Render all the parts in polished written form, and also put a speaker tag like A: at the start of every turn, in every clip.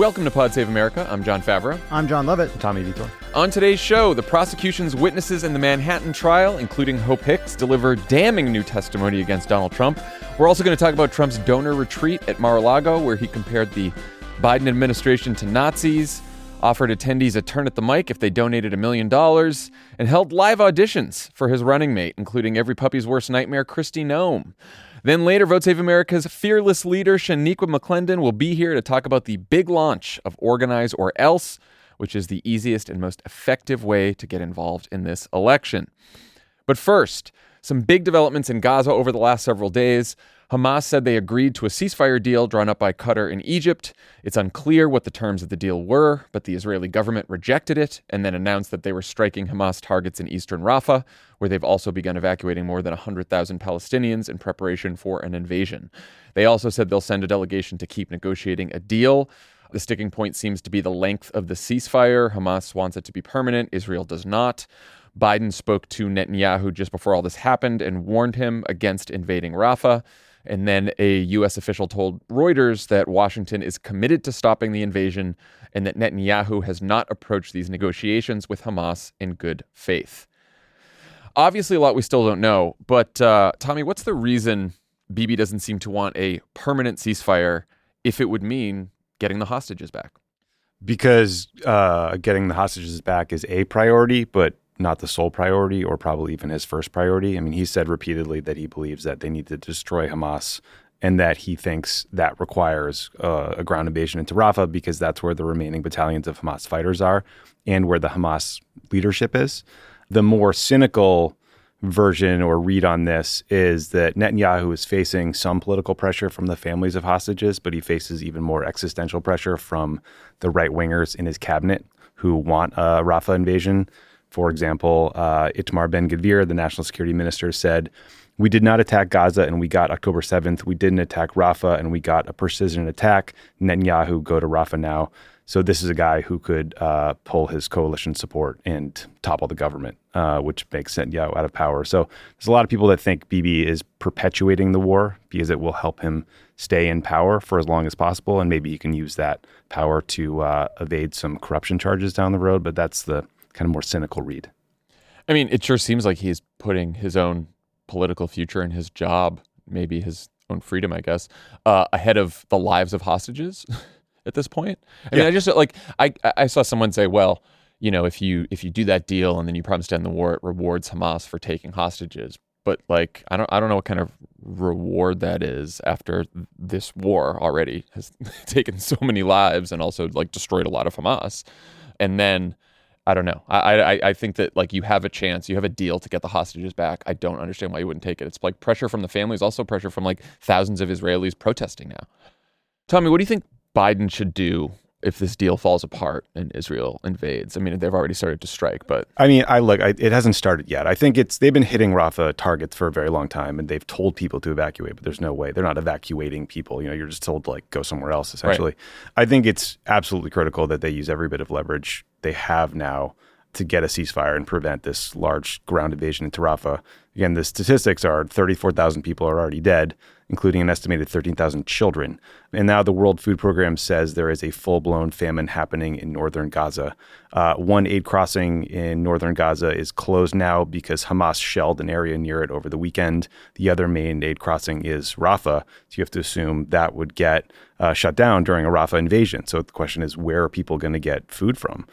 A: Welcome to Pod Save America. I'm John Favreau.
B: I'm John Lovett.
C: Tommy Vitor.
A: On today's show, the prosecution's witnesses in the Manhattan trial, including Hope Hicks, deliver damning new testimony against Donald Trump. We're also going to talk about Trump's donor retreat at Mar-a-Lago, where he compared the Biden administration to Nazis, offered attendees a turn at the mic if they donated $1 million, and held live auditions for his running mate, including every puppy's worst nightmare, Kristi Noem. Then later, Vote Save America's fearless leader, Shaniqua McClendon, will be here to talk about the big launch of Organize or Else, which is the easiest and most effective way to get involved in this election. But first, some big developments in Gaza over the last several days. Hamas said they agreed to a ceasefire deal drawn up by Qatar and Egypt. It's unclear what the terms of the deal were, but the Israeli government rejected it and then announced that they were striking Hamas targets in eastern Rafah, where they've also begun evacuating more than 100,000 Palestinians in preparation for an invasion. They also said they'll send a delegation to keep negotiating a deal. The sticking point seems to be the length of the ceasefire. Hamas wants it to be permanent. Israel does not. Biden spoke to Netanyahu just before all this happened and warned him against invading Rafah. And then a U.S. official told Reuters that Washington is committed to stopping the invasion and that Netanyahu has not approached these negotiations with Hamas in good faith. Obviously, a lot we still don't know. But, Tommy, what's the reason Bibi doesn't seem to want a permanent ceasefire if it would mean getting the hostages back?
C: Because getting the hostages back is a priority, but not the sole priority or probably even his first priority. I mean, he said repeatedly that he believes that they need to destroy Hamas and that he thinks that requires a ground invasion into Rafah because that's where the remaining battalions of Hamas fighters are and where the Hamas leadership is. The more cynical version or read on this is that Netanyahu is facing some political pressure from the families of hostages, but he faces even more existential pressure from the right-wingers in his cabinet who want a Rafah invasion. For example, Itamar Ben-Gvir, the national security minister, said, "We did not attack Gaza and we got October 7th. We didn't attack Rafah and we got a precision attack. Netanyahu, go to Rafah now." So this is a guy who could pull his coalition support and topple the government, which makes Netanyahu out of power. So there's a lot of people that think Bibi is perpetuating the war because it will help him stay in power for as long as possible. And maybe he can use that power to evade some corruption charges down the road. But that's the kind of more cynical read.
A: I mean, it sure seems like he's putting his own political future and his job, maybe his own freedom, I guess, ahead of the lives of hostages at this point. I mean, I just like I saw someone say, well, you know, if you do that deal and then you promise to end the war, it rewards Hamas for taking hostages. But like, I don't know what kind of reward that is after this war already has taken so many lives and also like destroyed a lot of Hamas. And then I don't know. I think that like you have a chance, you have a deal to get the hostages back. I don't understand why you wouldn't take it. It's like pressure from the families, also pressure from like thousands of Israelis protesting now. Tommy, what do you think Biden should do if this deal falls apart and Israel invades? I mean, they've already started to strike, but
C: I mean, it hasn't started yet. I think they've been hitting Rafah targets for a very long time, and they've told people to evacuate, but there's no way. They're not evacuating people. You know, you're just told to like go somewhere else, essentially. Right. I think it's absolutely critical that they use every bit of leverage they have now to get a ceasefire and prevent this large ground invasion into Rafah. Again, the statistics are 34,000 people are already dead, including an estimated 13,000 children. And now the World Food Program says there is a full-blown famine happening in northern Gaza. One aid crossing in northern Gaza is closed now because Hamas shelled an area near it over the weekend. The other main aid crossing is Rafah. So you have to assume that would get shut down during a Rafah invasion. So the question is, where are people going to get food from?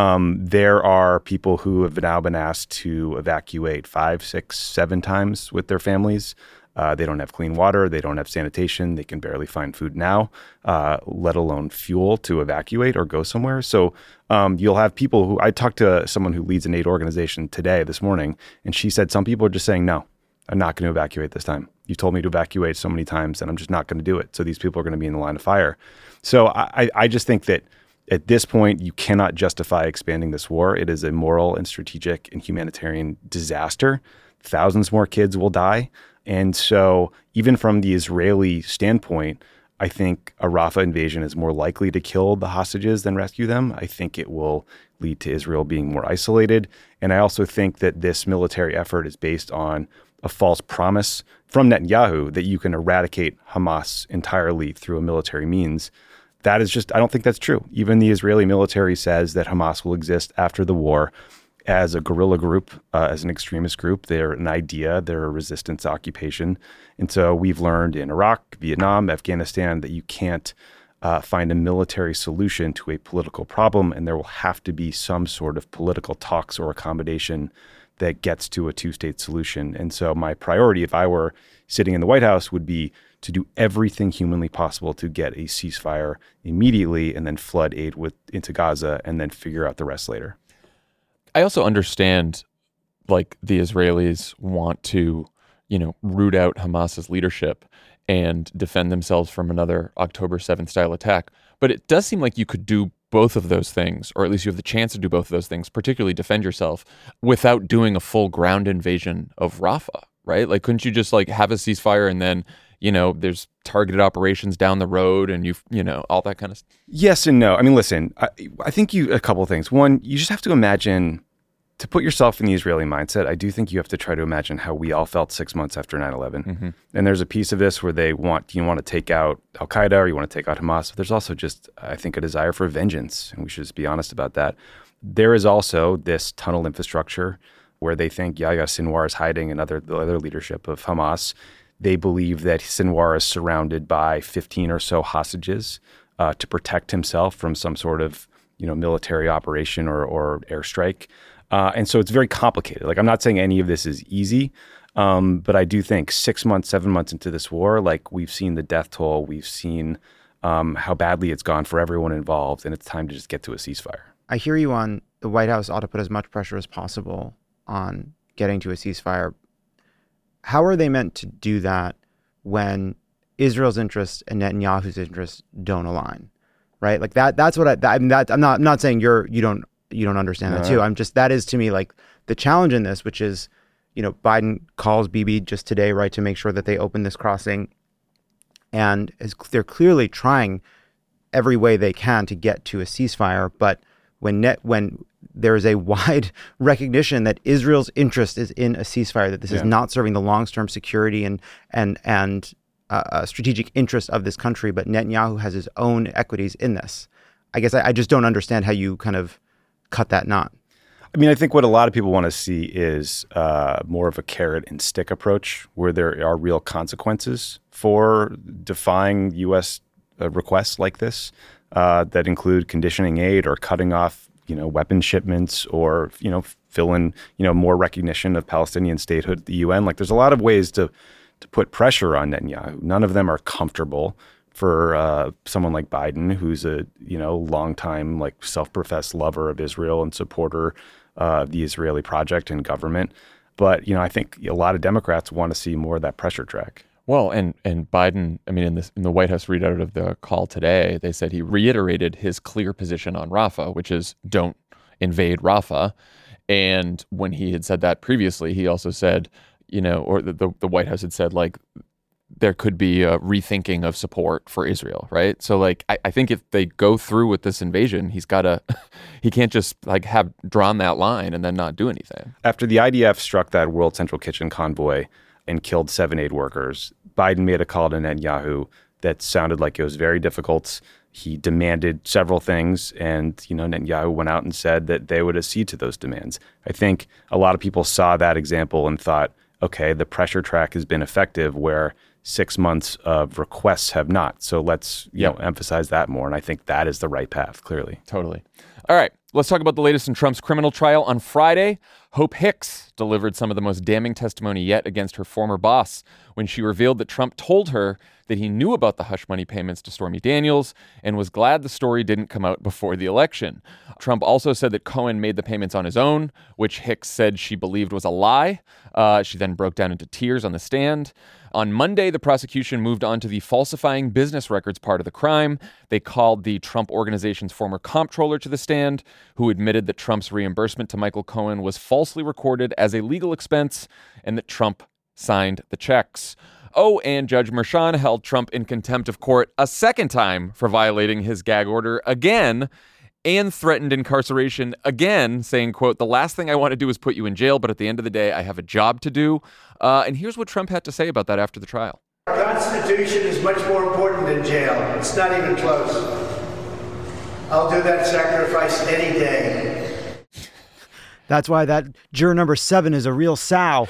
C: There are people who have now been asked to evacuate 5, 6, 7 times with their families. They don't have clean water. They don't have sanitation. They can barely find food now, let alone fuel to evacuate or go somewhere. So you'll have people who, I talked to someone who leads an aid organization this morning, and she said some people are just saying, no, I'm not going to evacuate this time. You told me to evacuate so many times, and I'm just not going to do it. So these people are going to be in the line of fire. So I just think that at this point, you cannot justify expanding this war. It is a moral and strategic and humanitarian disaster. Thousands more kids will die. And so even from the Israeli standpoint, I think a Rafah invasion is more likely to kill the hostages than rescue them. I think it will lead to Israel being more isolated. And I also think that this military effort is based on a false promise from Netanyahu that you can eradicate Hamas entirely through a military means. that is just, I don't think that's true. Even the Israeli military says that Hamas will exist after the war as a guerrilla group, as an extremist group. They're an idea, they're a resistance occupation. And so we've learned in Iraq, Vietnam, Afghanistan that you can't find a military solution to a political problem, and there will have to be some sort of political talks or accommodation that gets to a two-state solution. And so my priority, if I were sitting in the White House, would be to do everything humanly possible to get a ceasefire immediately and then flood aid into Gaza and then figure out the rest later.
A: I also understand, like, the Israelis want to, root out Hamas's leadership and defend themselves from another October 7th style attack. But it does seem like you could do both of those things, or at least you have the chance to do both of those things, particularly defend yourself, without doing a full ground invasion of Rafah, right? Like, couldn't you just have a ceasefire and then, there's targeted operations down the road and all that kind of stuff?
C: Yes and no. I mean, listen, I think a couple of things. One, you just have to imagine, to put yourself in the Israeli mindset, I do think you have to try to imagine how we all felt 6 months after 9/11. Mm-hmm. And there's a piece of this where you want to take out Al-Qaeda or you want to take out Hamas. But there's also just, I think, a desire for vengeance. And we should just be honest about that. There is also this tunnel infrastructure where they think Yahya Sinwar is hiding and the other leadership of Hamas. They believe that Sinwar is surrounded by 15 or so hostages to protect himself from some sort of military operation or airstrike. And so it's very complicated. Like, I'm not saying any of this is easy, but I do think 6 months, 7 months into this war, we've seen the death toll, we've seen how badly it's gone for everyone involved, and it's time to just get to a ceasefire.
B: I hear you on the White House ought to put as much pressure as possible on getting to a ceasefire. How are they meant to do that when Israel's interests and Netanyahu's interests don't align, right? Like that's what I'm not saying you don't understand that too. That is to me the challenge in this, which is, Biden calls Bibi just today, right, to make sure that they open this crossing, and they're clearly trying every way they can to get to a ceasefire. But when there is a wide recognition that Israel's interest is in a ceasefire, that this is not serving the long-term security and strategic interest of this country, but Netanyahu has his own equities in this. I guess I just don't understand how you kind of cut that knot.
C: I mean, I think what a lot of people want to see is more of a carrot and stick approach, where there are real consequences for defying U.S. Requests like this that include conditioning aid or cutting off weapon shipments, or, fill in, more recognition of Palestinian statehood at the UN. There's a lot of ways to put pressure on Netanyahu. None of them are comfortable for someone like Biden, who's a, longtime, self-professed lover of Israel and supporter of the Israeli project and government. But, I think a lot of Democrats want to see more of that pressure track.
A: Well, and Biden, I mean, in the White House readout of the call today, they said he reiterated his clear position on Rafah, which is don't invade Rafah. And when he had said that previously, he also said, or the White House had said, there could be a rethinking of support for Israel, right? So, I think if they go through with this invasion, he can't just have drawn that line and then not do anything.
C: After the IDF struck that World Central Kitchen convoy and killed 7 aid workers, Biden made a call to Netanyahu that sounded like it was very difficult. He demanded several things, and Netanyahu went out and said that they would accede to those demands. I think a lot of people saw that example and thought, okay, the pressure track has been effective, where 6 months of requests have not. So let's emphasize that more, and I think that is the right path, clearly.
A: Totally. All right, let's talk about the latest in Trump's criminal trial. On Friday, Hope Hicks delivered some of the most damning testimony yet against her former boss when she revealed that Trump told her that he knew about the hush money payments to Stormy Daniels and was glad the story didn't come out before the election. Trump also said that Cohen made the payments on his own, which Hicks said she believed was a lie. She then broke down into tears on the stand. On Monday, the prosecution moved on to the falsifying business records part of the crime. They called the Trump Organization's former comptroller to the stand, who admitted that Trump's reimbursement to Michael Cohen was falsely recorded as a legal expense and that Trump signed the checks. Oh, and Judge Merchan held Trump in contempt of court a second time for violating his gag order again, and threatened incarceration again, saying, quote, "The last thing I want to do is put you in jail, but at the end of the day, I have a job to do." And here's what Trump had to say about that after the trial.
D: Our Constitution is much more important than jail. It's not even close. I'll do that sacrifice any day.
B: That's why that juror number 7 is a real sow.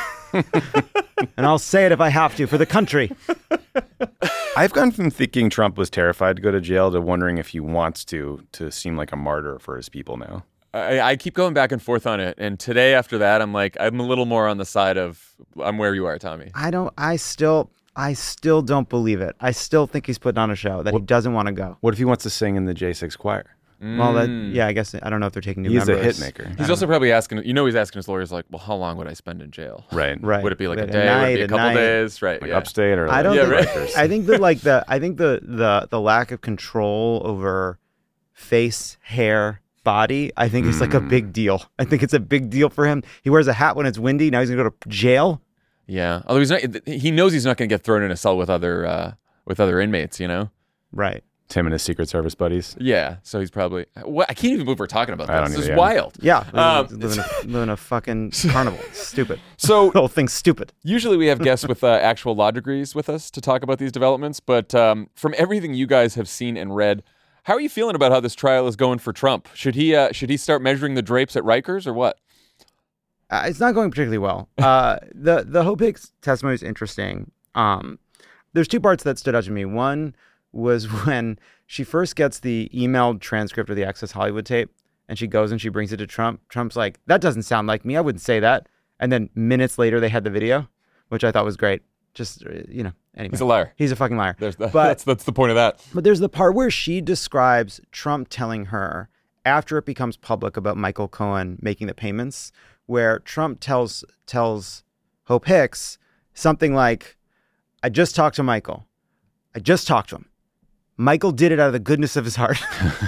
B: And I'll say it if I have to for the country.
C: I've gone from thinking Trump was terrified to go to jail to wondering if he wants to seem like a martyr for his people now.
A: I keep going back and forth on it. And today after that, I'm a little more on the side of I'm where you are, Tommy.
B: I still don't believe it. I still think he's putting on a show that he doesn't want to go.
C: What if he wants to sing in the J6 choir?
B: Well, I guess I don't know if they're taking new
C: He's
B: members.
C: a hit maker.
A: He's also probably asking, he's asking his lawyers, like, well, how long would I spend in jail?
C: Right.
A: Would it be like a
B: But
A: day?
B: night,
A: Would it be a couple
B: night.
A: days? Right.
C: Like
A: yeah.
C: upstate or
B: I don't think,
C: Rikers.
B: I think that I think the lack of control over face, hair, body, I think is like a big deal. I think it's a big deal for him. He wears a hat when it's windy. Now he's gonna go to jail.
A: Yeah. Although he knows he's not going to get thrown in a cell with other inmates,
B: Right.
C: Tim and his Secret Service buddies.
A: Yeah. So he's probably. I can't even believe we're talking about
C: I
A: this.
C: don't
A: This is
C: either, yeah.
A: wild.
B: Yeah. Living a fucking carnival. It's stupid.
A: So
B: The whole thing's stupid.
A: usually we have guests with actual law degrees with us to talk about these developments. But from everything you guys have seen and read, how are you feeling about how this trial is going for Trump? Should he start measuring the drapes at Rikers or what?
B: It's not going particularly well. The Hope Hicks testimony is interesting. There's 2 parts that stood out to me. One was when she first gets the emailed transcript of the Access Hollywood tape, and she goes and she brings it to Trump. Trump's like, that doesn't sound like me. I wouldn't say that. And then minutes later, they had the video, which I thought was great. Just, anyway.
A: He's a liar.
B: He's a fucking liar.
A: That's the point of that.
B: But there's the part where she describes Trump telling her, after it becomes public about Michael Cohen making the payments, where Trump tells Hope Hicks something like, I just talked to Michael. I just talked to him. Michael did it out of the goodness of his heart.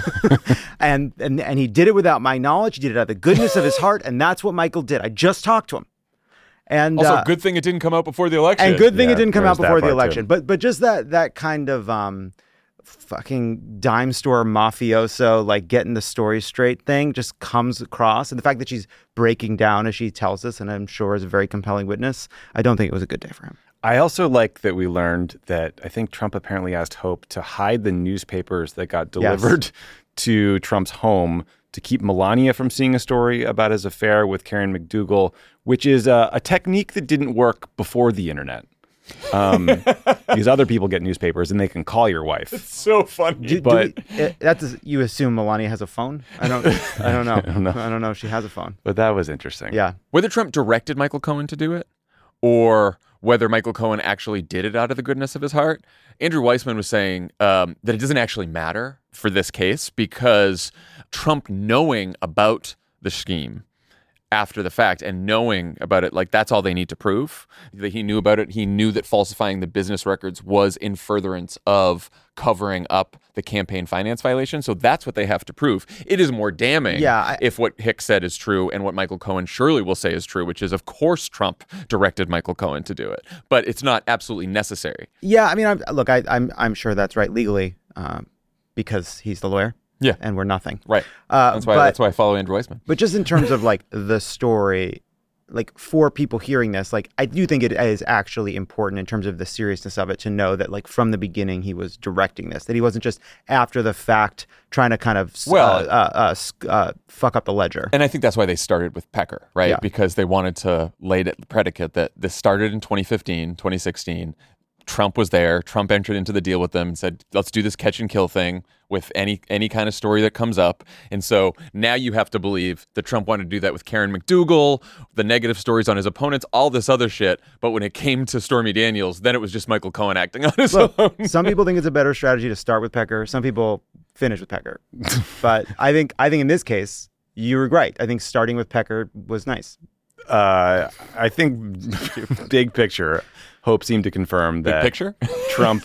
B: and he did it without my knowledge. He did it out of the goodness of his heart. And that's what Michael did. I just talked to him. And
A: Also, good thing it didn't come out before the election.
B: And good thing
C: Yeah,
B: it didn't come
C: there's
B: out before
C: that
B: the
C: part,
B: election.
C: too.
B: But just that kind of fucking dime store mafioso, like getting the story straight thing just comes across. And the fact that she's breaking down as she tells us, and I'm sure is a very compelling witness, I don't think it was a good day for him.
C: I also like that we learned that I think Trump apparently asked Hope to hide the newspapers that got delivered to Trump's home to keep Melania from seeing a story about his affair with Karen McDougal, which is a technique that didn't work before the internet. Because other people get newspapers and they can call your wife.
A: So funny.
B: You assume Melania has a phone? I don't know. I don't know if she has a phone.
C: But that was interesting.
B: Yeah.
A: Whether Trump directed Michael Cohen to do it or whether Michael Cohen actually did it out of the goodness of his heart, Andrew Weissman was saying that it doesn't actually matter for this case because Trump knowing about the scheme after the fact and knowing about it, like that's all they need to prove. That he knew about it. He knew that falsifying the business records was in furtherance of covering up the campaign finance violation. So that's what they have to prove. It is more damning if what Hicks said is true and what Michael Cohen surely will say is true, which is, of course, Trump directed Michael Cohen to do it. But it's not absolutely necessary.
B: Yeah, I mean, I'm sure that's right legally because he's the lawyer.
A: Yeah.
B: And we're nothing.
A: Right. That's why I follow Andrew Weissman.
B: But just in terms of like the story, like for people hearing this, like I do think it is actually important in terms of the seriousness of it to know that like from the beginning he was directing this, that he wasn't just after the fact trying to kind of fuck up the ledger.
A: And I think that's why they started with Pecker, right?
B: Yeah.
A: Because they wanted to lay the predicate that this started in 2015, 2016. Trump was there. Trump entered into the deal with them and said, let's do this catch and kill thing with any kind of story that comes up. And so now you have to believe that Trump wanted to do that with Karen McDougal, the negative stories on his opponents, all this other shit. But when it came to Stormy Daniels, then it was just Michael Cohen acting on his own.
B: Some people think it's a better strategy to start with Pecker. Some people finish with Pecker. But I think in this case, you were right. I think starting with Pecker was nice.
C: I think big picture, Hope seemed to confirm that
A: picture?
C: Trump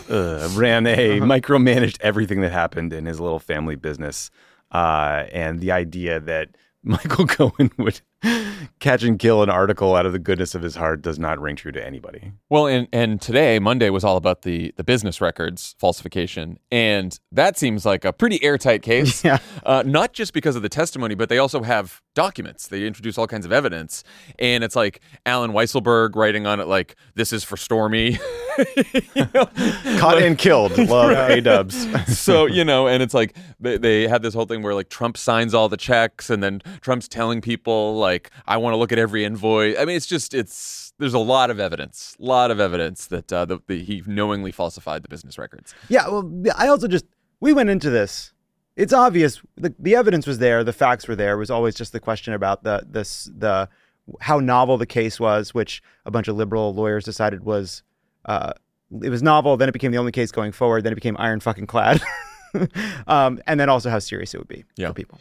C: micromanaged everything that happened in his little family business. And the idea that Michael Cohen would catch and kill an article out of the goodness of his heart does not ring true to anybody.
A: Well, and today, Monday, was all about the business records falsification. And that seems like a pretty airtight case.
B: Yeah.
A: Not just because of the testimony, but they also have documents. They introduce all kinds of evidence. And it's like Alan Weisselberg writing on it like, this is for Stormy.
C: Caught and killed. Love A-dubs.
A: So, and it's like they had this whole thing where like Trump signs all the checks and then Trump's telling people like, I want to look at every invoice. I mean, there's a lot of evidence that he knowingly falsified the business records.
B: Yeah. Well, we went into this. It's obvious. The evidence was there. The facts were there. It was always just the question about the how novel the case was, which a bunch of liberal lawyers decided was it was novel. Then it became the only case going forward. Then it became iron fucking clad. And then also how serious it would be for people.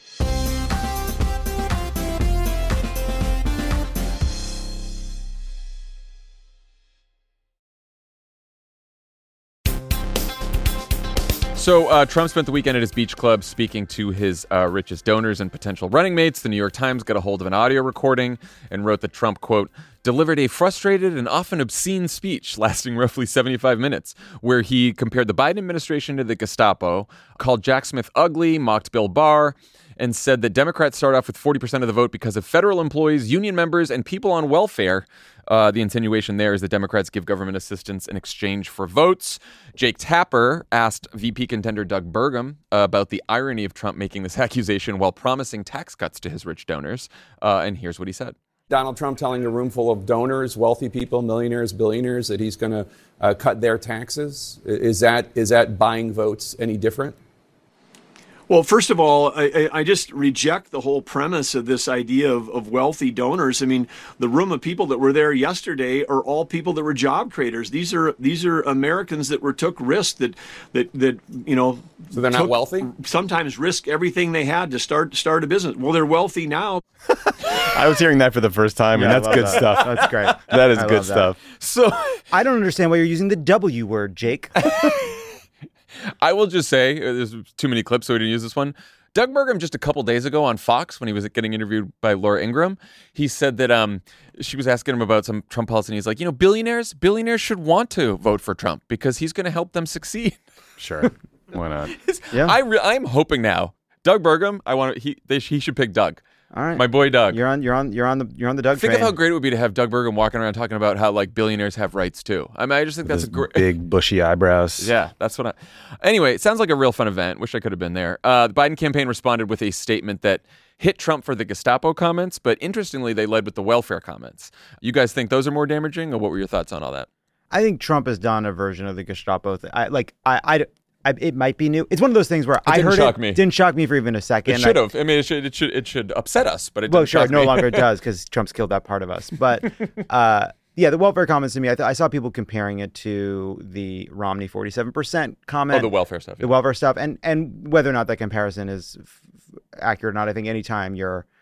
A: So Trump spent the weekend at his beach club speaking to his richest donors and potential running mates. The New York Times got a hold of an audio recording and wrote that Trump, quote, delivered a frustrated and often obscene speech lasting roughly 75 minutes, where he compared the Biden administration to the Gestapo, called Jack Smith ugly, mocked Bill Barr, and said that Democrats start off with 40% of the vote because of federal employees, union members, and people on welfare. The insinuation there is that Democrats give government assistance in exchange for votes. Jake Tapper asked VP contender Doug Burgum about the irony of Trump making this accusation while promising tax cuts to his rich donors. And here's what he said.
E: Donald Trump telling a room full of donors, wealthy people, millionaires, billionaires, that he's going to cut their taxes. Is that buying votes any different?
F: Well, first of all, I just reject the whole premise of this idea of wealthy donors. I mean, the room of people that were there yesterday are all people that were job creators. These are Americans that took risks that
E: So they're not wealthy?
F: Sometimes risk everything they had to start a business. Well, they're wealthy now.
C: I was hearing that for the first time, and that's good stuff.
B: That's great.
C: That is good stuff.
A: So
B: I don't understand why you're using the W word, Jake.
A: I will just say, there's too many clips, so we didn't use this one. Doug Burgum, just a couple days ago on Fox, when he was getting interviewed by Laura Ingraham, he said that she was asking him about some Trump policy, and he's like, billionaires should want to vote for Trump because he's going to help them succeed.
C: Sure. Why not?
B: Yeah.
A: I'm hoping now. Doug Burgum, he should pick Doug.
B: All right.
A: My boy Doug.
B: You're on the Doug
A: Think
B: train.
A: of how great it would be to have Doug Burgum walking around talking about how like billionaires have rights too. I mean, I just think that's a great
C: big bushy eyebrows.
A: Yeah, that's what Anyway, it sounds like a real fun event. Wish I could have been there. The Biden campaign responded with a statement that hit Trump for the Gestapo comments, but interestingly, they led with the welfare comments. You guys think those are more damaging, or what were your thoughts on all that?
B: I think Trump has done a version of the Gestapo thing. It might be new. It's one of those things where I heard it. Didn't shock me for even a second.
A: It should have. I mean, it should upset us, but it didn't shock me.
B: No longer does because Trump's killed that part of us. But the welfare comments to me, I saw people comparing it to the Romney 47% comment.
A: Oh, the welfare stuff.
B: The welfare stuff, and whether or not that comparison is accurate or not, I think anytime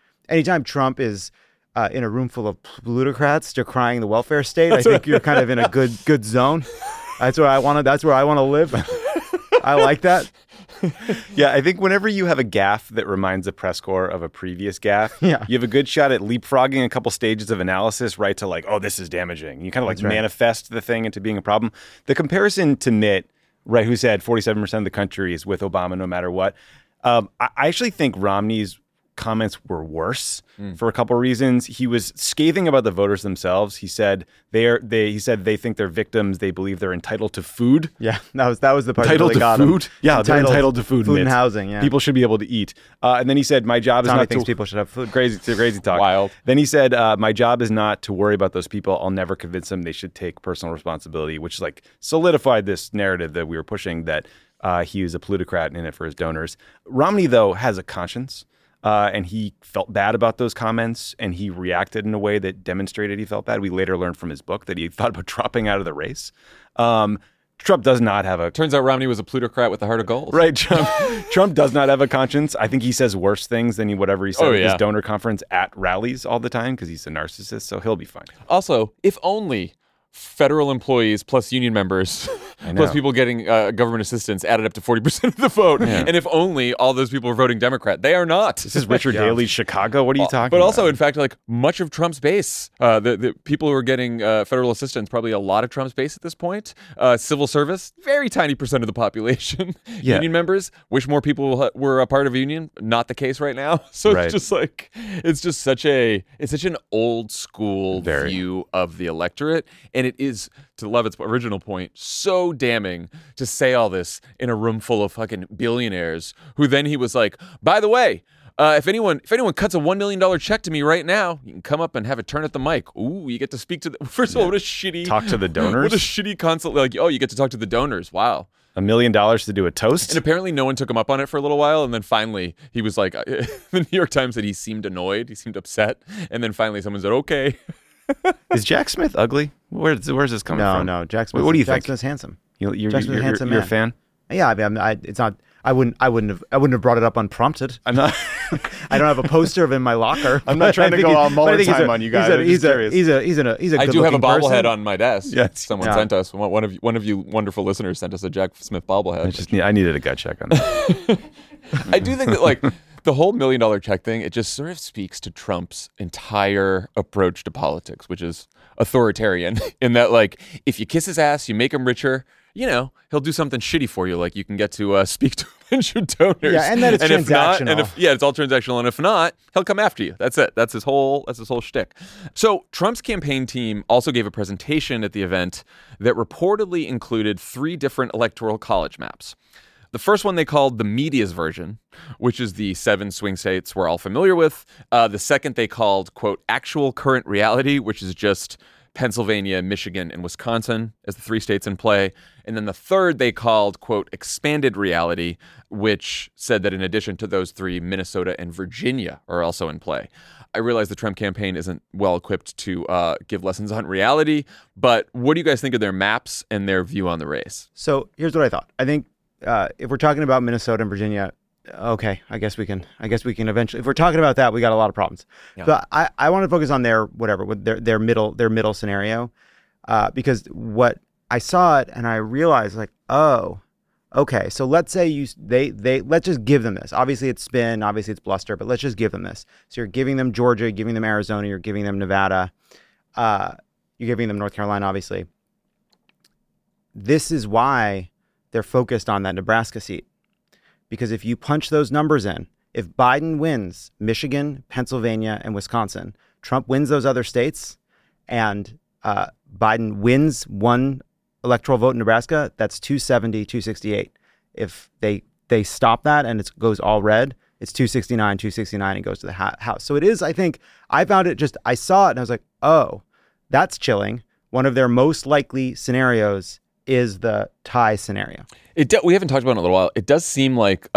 B: Trump is in a room full of plutocrats decrying the welfare state, I think you're kind of in a good zone. That's where I want to live. I like that.
C: Yeah, I think whenever you have a gaffe that reminds the press corps of a previous gaffe,
B: yeah,
C: you have a good shot at leapfrogging a couple stages of analysis right to like, oh, this is damaging. You kind of manifest the thing into being a problem. The comparison to Mitt, right, who said 47% of the country is with Obama no matter what. I actually think Romney's comments were worse for a couple of reasons. He was scathing about the voters themselves. He said they think they're victims. They believe they're entitled to food.
B: Yeah, that was the part
C: entitled
B: that really got
C: to food.
B: him.
C: Yeah, they're entitled to food
B: and housing. Yeah,
C: people should be able to eat. And then he said, "My job is not
B: thinks
C: to."
B: People should have food.
C: Crazy talk.
A: Wild.
C: Then he said, "My job is not to worry about those people. I'll never convince them they should take personal responsibility," which like solidified this narrative that we were pushing that he was a plutocrat in it for his donors. Romney, though, has a conscience. And he felt bad about those comments, and he reacted in a way that demonstrated he felt bad. We later learned from his book that he thought about dropping out of the race. Trump does not have a...
A: Turns out Romney was a plutocrat with a heart of gold.
C: Right. Trump does not have a conscience. I think he says worse things than whatever he said at his donor conference at rallies all the time because he's a narcissist, so he'll be fine.
A: Also, if only federal employees plus union members plus people getting government assistance added up to 40% of the vote. Yeah. And if only all those people were voting Democrat. They are not.
C: This is Richard Daley's Chicago. What are you talking about?
A: But also, in fact, like much of Trump's base, the people who are getting federal assistance, probably a lot of Trump's base at this point. Civil service, very tiny percent of the population. Yeah. Union members, wish more people were a part of a union. Not the case right now. So it's just like, it's such an old school view of the electorate. And it is to Levitt's original point, so damning to say all this in a room full of fucking billionaires who then he was like, by the way, if anyone cuts a $1 million check to me right now, you can come up and have a turn at the mic. Ooh, you get to speak to first of all, what a shitty
C: Talk to the donors?
A: What a shitty consult. Like, oh, you get to talk to the donors. Wow.
C: $1 million to do a toast?
A: And apparently no one took him up on it for a little while. And then finally he was like, the New York Times said he seemed annoyed. He seemed upset. And then finally someone said, okay.
C: Is Jack Smith ugly? Where's this coming from?
B: No. Jack Smith.
C: What do you
B: Jack
C: think?
B: Smith's handsome.
C: You're
B: Jack Smith's a handsome
C: you're a
B: man.
C: fan?
B: Yeah, I mean, it's not. I wouldn't have brought it up unprompted.
C: I'm not.
B: I don't have a poster of him in my locker.
C: I'm not trying to go all Mueller time on you guys.
B: He's a
A: I do have a
B: good-looking
A: bobblehead
B: person.
A: on my desk.
C: Yes.
A: Someone
B: Yeah.
A: sent us. One of you wonderful listeners sent us a Jack Smith bobblehead.
C: I needed a gut check on that.
A: I do think that like the whole $1 million check thing, it just sort of speaks to Trump's entire approach to politics, which is authoritarian in that like if you kiss his ass, you make him richer, you know, he'll do something shitty for you. Like you can get to speak to a bunch of donors.
B: Yeah, and then it's
A: if not,
B: transactional.
A: it's all transactional. And if not, he'll come after you. That's it. That's his whole shtick. So Trump's campaign team also gave a presentation at the event that reportedly included 3 different electoral college maps. The first one they called the media's version, which is the 7 swing states we're all familiar with. The second they called, quote, actual current reality, which is just Pennsylvania, Michigan, and Wisconsin as the 3 states in play. And then the third they called, quote, expanded reality, which said that in addition to those 3, Minnesota and Virginia are also in play. I realize the Trump campaign isn't well equipped to give lessons on reality, but what do you guys think of their maps and their view on the race?
B: So here's what I thought. I think if we're talking about Minnesota and Virginia, okay, I guess we can eventually. If we're talking about that, we got a lot of problems.
A: Yeah.
B: But I want to focus on their middle scenario, because what I saw it and I realized like, oh, okay. So let's say let's just give them this. Obviously it's spin, obviously it's bluster, but let's just give them this. So you're giving them Georgia, you're giving them Arizona, you're giving them Nevada, you're giving them North Carolina, obviously. This is why they're focused on that Nebraska seat. Because if you punch those numbers in, if Biden wins Michigan, Pennsylvania, and Wisconsin, Trump wins those other states, and Biden wins 1 electoral vote in Nebraska, that's 270, 268. If they stop that and it goes all red, it's 269, and goes to the House. So it is, I think, I saw it and I was like, oh, that's chilling. One of their most likely scenarios is the tie scenario.
A: We haven't talked about it in a little while. It does seem like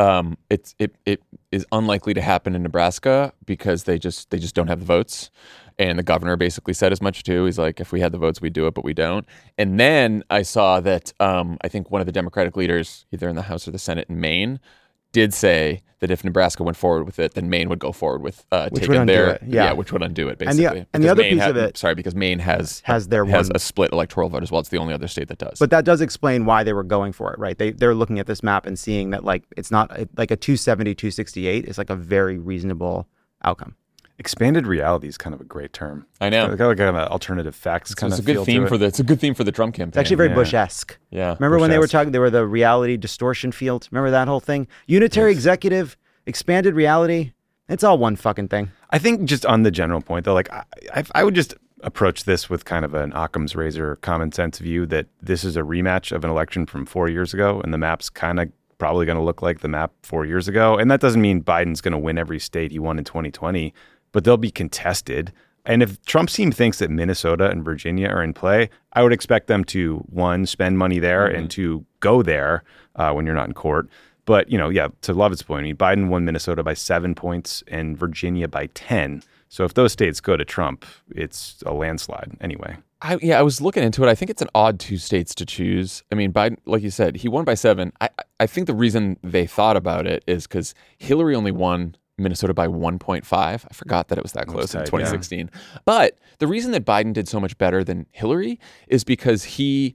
A: it is unlikely to happen in Nebraska because they just don't have the votes. And the governor basically said as much too. He's like, if we had the votes, we'd do it, but we don't. And then I saw that I think one of the Democratic leaders, either in the House or the Senate in Maine, did say that if Nebraska went forward with it, then Maine would go forward with taking their which would undo it basically.
B: And the other piece of it,
A: because Maine has
B: one
A: a split electoral vote as well. It's the only other state that does.
B: But that does explain why they were going for it, right? They're looking at this map and seeing that like it's not like a 270, 268 is like a very reasonable outcome.
C: Expanded reality is kind of a great term.
A: I know.
C: It's got like an alternative facts kind
A: It's
C: of
A: a good
C: feel
A: theme
C: to it.
A: It's a good theme for the Trump campaign.
B: It's actually very Bush-esque.
A: Yeah.
B: Remember when they were
C: Bush-esque.
B: talking? They were the reality distortion field. Remember that whole thing? Unitary executive, expanded reality. It's all one fucking thing.
C: I think just on the general point though, like I would just approach this with kind of an Occam's razor common sense view that this is a rematch of an election from 4 years ago, and the map's kind of probably going to look like the map 4 years ago. And that doesn't mean Biden's going to win every state he won in 2020, but they'll be contested. And if Trump's team thinks that Minnesota and Virginia are in play, I would expect them to, 1, spend money there, and 2, go there when you're not in court. But, to Lovett's point, I mean, Biden won Minnesota by 7 points and Virginia by 10. So if those states go to Trump, it's a landslide anyway.
A: I was looking into it. I think it's an odd 2 states to choose. I mean, Biden, like you said, he won by 7. I think the reason they thought about it is because Hillary only won Minnesota by 1.5. I forgot that it was that close in 2016. Yeah. But the reason that Biden did so much better than Hillary is because he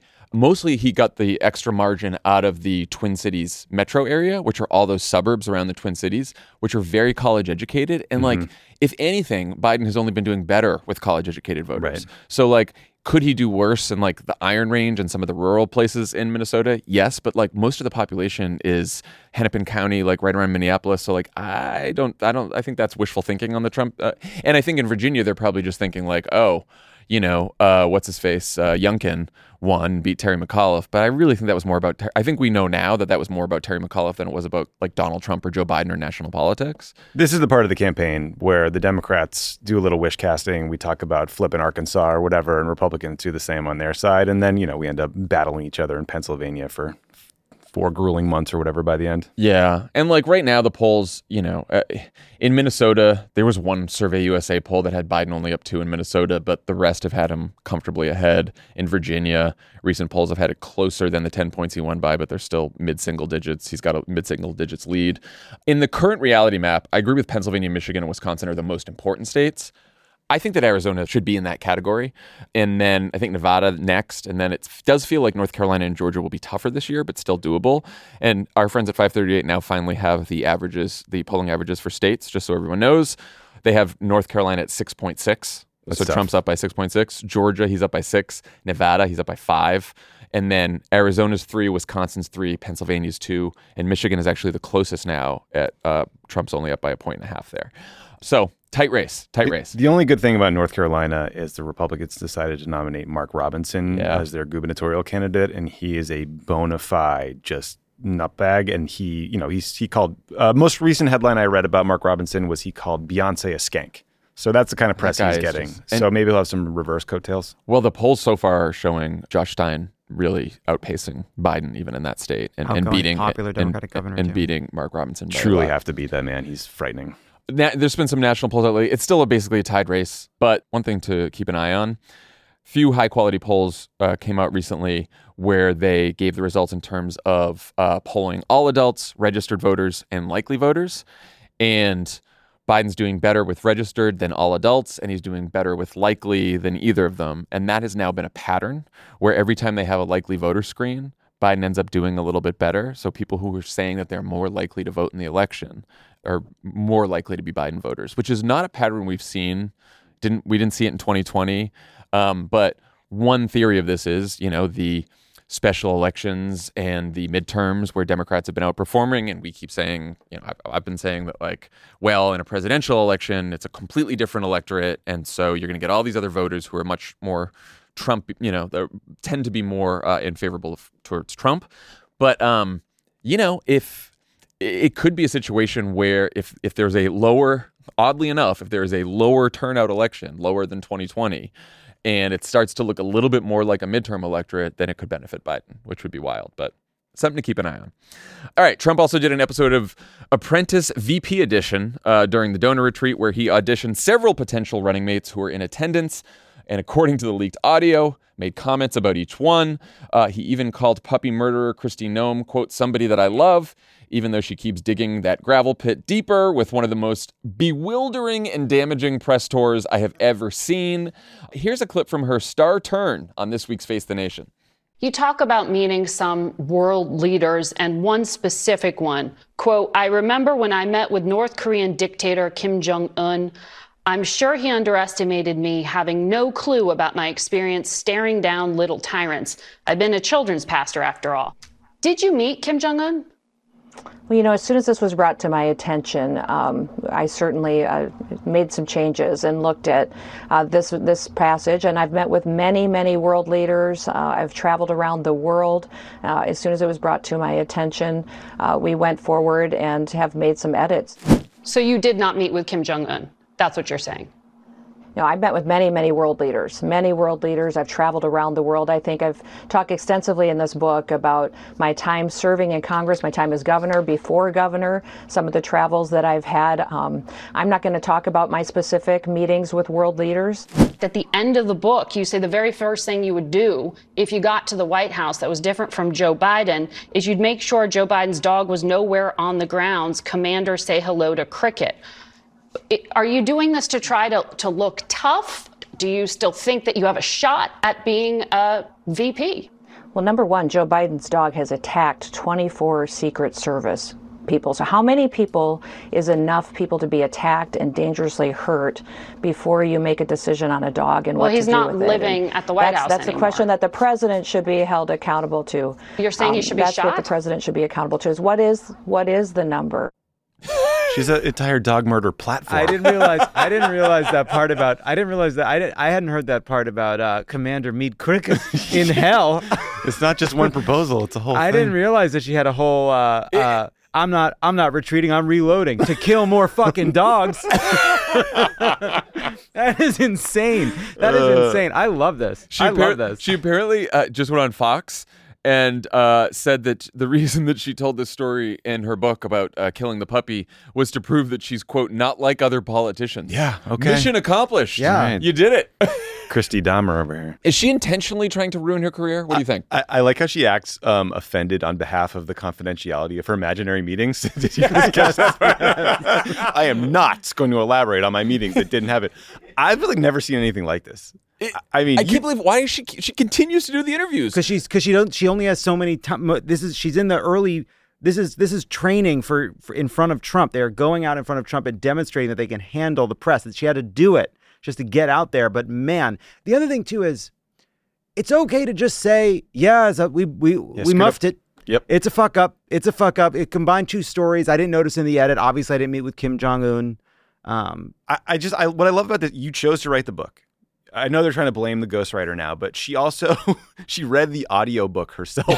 A: got the extra margin out of the Twin Cities metro area, which are all those suburbs around the Twin Cities, which are very college educated. And like, if anything, Biden has only been doing better with college educated voters.
C: Right.
A: So like, could he do worse in like the Iron Range and some of the rural places in Minnesota? Yes, but like most of the population is Hennepin County, like right around Minneapolis. So like I think that's wishful thinking on the Trump. And I think in Virginia they're probably just thinking like, oh, what's his face, Youngkin won, beat Terry McAuliffe. But I really think that was more about, I think we know now that was more about Terry McAuliffe than it was about like Donald Trump or Joe Biden or national politics.
C: This is the part of the campaign where the Democrats do a little wish casting. We talk about flipping Arkansas or whatever, and Republicans do the same on their side. And then, we end up battling each other in Pennsylvania for 4 grueling months or whatever by the end.
A: Yeah. And like right now, the polls, in Minnesota, there was one Survey USA poll that had Biden only up 2 in Minnesota, but the rest have had him comfortably ahead. In Virginia, recent polls have had it closer than the 10 points he won by, but they're still mid-single digits. He's got a mid-single digits lead. In the current reality map, I agree with Pennsylvania, Michigan, and Wisconsin are the most important states. I think that Arizona should be in that category. And then I think Nevada next. And then it does feel like North Carolina and Georgia will be tougher this year, but still doable. And our friends at 538 now finally have the polling averages for states, just so everyone knows. They have North Carolina at 6.6. So
C: tough.
A: Trump's up by 6.6. Georgia, he's up by 6. Nevada, he's up by 5. And then Arizona's 3, Wisconsin's 3, Pennsylvania's 2, and Michigan is actually the closest now. At Trump's only up by 1.5 points there. So tight race.
C: The only good thing about North Carolina is the Republicans decided to nominate Mark Robinson as their gubernatorial candidate, and he is a bona fide just nutbag. And he called most recent headline I read about Mark Robinson was he called Beyonce a skank. So that's the kind of press he's getting. So maybe he'll have some reverse coattails.
A: Well, the polls so far are showing Josh Stein really outpacing Biden even in that state and beating
B: popular Democratic governor
A: and beating Mark Robinson.
C: Truly have to beat that man. He's frightening.
A: There's been some national polls out lately. It's still basically a tied race, but one thing to keep an eye on, few high-quality polls came out recently where they gave the results in terms of polling all adults, registered voters, and likely voters. And Biden's doing better with registered than all adults, and he's doing better with likely than either of them. And that has now been a pattern where every time they have a likely voter screen, Biden ends up doing a little bit better. So people who are saying that they're more likely to vote in the election are more likely to be Biden voters, which is not a pattern we've seen. We didn't see it in 2020. But one theory of this is, the special elections and the midterms where Democrats have been outperforming. And we keep saying, I've been saying that in a presidential election, it's a completely different electorate. And so you're going to get all these other voters who are much more Trump, they tend to be more favorable towards Trump. But, if it could be a situation where if there's a lower, oddly enough, if there is a lower turnout election, lower than 2020, and it starts to look a little bit more like a midterm electorate, then it could benefit Biden, which would be wild, but something to keep an eye on. All right, Trump also did an episode of Apprentice VP Edition during the donor retreat where he auditioned several potential running mates who were in attendance, and according to the leaked audio, made comments about each one. He even called puppy murderer Kristi Noem, quote, somebody that I love, even though she keeps digging that gravel pit deeper with one of the most bewildering and damaging press tours I have ever seen. Here's a clip from her star turn on this week's Face the Nation.
G: You talk about meeting some world leaders and one specific one. Quote, I remember when I met with North Korean dictator Kim Jong-un, I'm sure he underestimated me, having no clue about my experience staring down little tyrants. I've been a children's pastor after all. Did you meet Kim Jong-un?
H: Well, as soon as this was brought to my attention, I certainly made some changes and looked at this passage. And I've met with many, many world leaders. I've traveled around the world. As soon as it was brought to my attention, we went forward and have made some edits.
G: So you did not meet with Kim Jong-un? That's what you're saying?
H: I've met with many, many world leaders. I've traveled around the world. I think I've talked extensively in this book about my time serving in Congress, my time as governor, before governor, some of the travels that I've had. I'm not going to talk about my specific meetings with world leaders.
G: At the end of the book, you say the very first thing you would do if you got to the White House that was different from Joe Biden is you'd make sure Joe Biden's dog was nowhere on the grounds. Commander, say hello to Cricket. Are you doing this to try to look tough? Do you still think that you have a shot at being a VP?
H: Well, number one, Joe Biden's dog has attacked 24 Secret Service people. So how many people is enough people to be attacked and dangerously hurt before you make a decision on a dog and what to do with it?
G: Well, he's not living at the White House
H: That's
G: anymore.
H: a question that the president should be held accountable to.
G: You're saying he should be shot?
H: That's what the president should be accountable to. Is what is the number?
C: She's an entire dog murder platform.
B: I didn't realize that part about. I hadn't heard that part about Commander Meet Cricket in hell.
C: It's not just one proposal; it's a whole.
B: I didn't realize that she had a whole. I'm not retreating. I'm reloading to kill more fucking dogs. That is insane. That is insane. I love this. I love this.
A: She apparently just went on Fox and said that the reason that she told this story in her book about killing the puppy was to prove that she's, quote, not like other politicians.
C: Yeah, okay.
A: Mission accomplished.
B: Yeah.
C: Right.
A: You did it.
C: Christy Dahmer over here.
A: Is she intentionally trying to ruin her career? What do you think?
C: I like how she acts offended on behalf of the confidentiality of her imaginary meetings. Did you guys catch that part? I am not going to elaborate on my meetings that didn't have it. I've like never seen anything like this. I mean,
A: I can't believe why is she continues to do the interviews
B: because she only has so many time. She's in the early. This is training for in front of Trump. They are going out in front of Trump and demonstrating that they can handle the press. That she had to do it just to get out there. But man, the other thing too is it's okay to just say, we muffed it.
C: Yep.
B: It's a fuck up. It combined two stories. I didn't notice in the edit. Obviously, I didn't meet with Kim Jong-un.
C: What I love about this, you chose to write the book. I know they're trying to blame the ghostwriter now, but she also she read the audiobook herself.